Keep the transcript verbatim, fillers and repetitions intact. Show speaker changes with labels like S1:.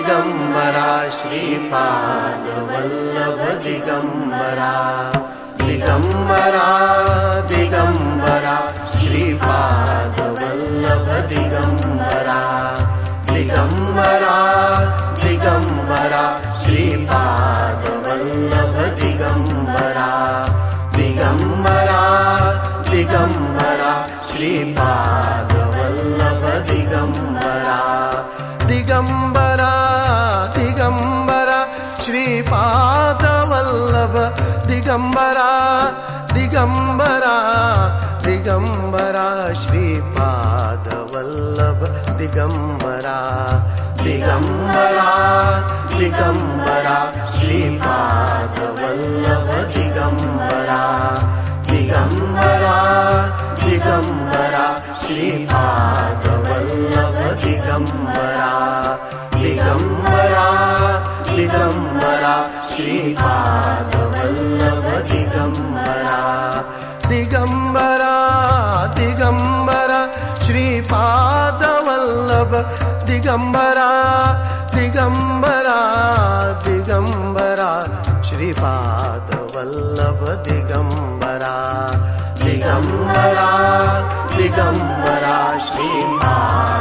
S1: Digambara Shripad Vallabh Digambara Digambara Digambara Shripad Vallabh Digambara Digambara Digambara Shripad Vallabh Digambara Digambara Digambara Shripad Vallabh Digambara Digambara Digambara Shripad Vallabh Digambara Digambara Digambara Shripad Vallabh Digambara Digambara Digambara Shripad Vallabh Digambara Digambara Digambara Shripad Vallabh Digambara Digambara Digambara Shripad Vallabh Digambara Digambara Digambara Shripad Vallabh Digambara Digambara Digambara Shripad Vallabh Digambara Digambara Digambara Shripad